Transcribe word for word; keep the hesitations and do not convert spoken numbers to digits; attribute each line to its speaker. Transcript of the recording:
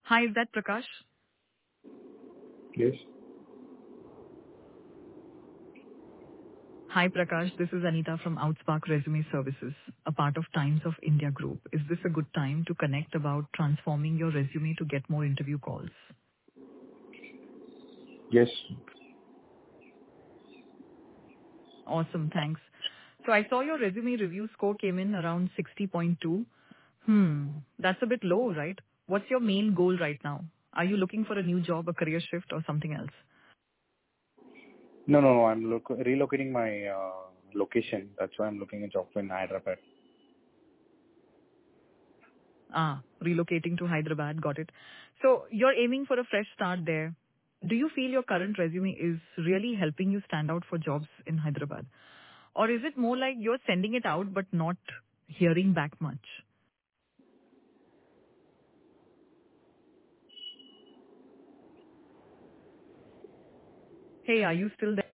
Speaker 1: Hi, is that Prakash?
Speaker 2: Yes.
Speaker 1: Hi, Prakash. This is Anita from Outspark Resume Services, a part of Times of India Group. Is this a good time to connect about transforming your resume to get more interview calls?
Speaker 2: Yes.
Speaker 1: Awesome. Thanks. So I saw your resume review score came in around sixty point two. Hmm. That's a bit low, right? What's your main goal right now? Are you looking for a new job, a career shift, or something else?
Speaker 2: No, no, no. I'm look, relocating my uh, location. That's why I'm looking at job in Hyderabad.
Speaker 1: Ah, relocating to Hyderabad. Got it. So you're aiming for a fresh start there. Do you feel your current resume is really helping you stand out for jobs in Hyderabad? Or is it more like you're sending it out but not hearing back much? Hey, are you still there?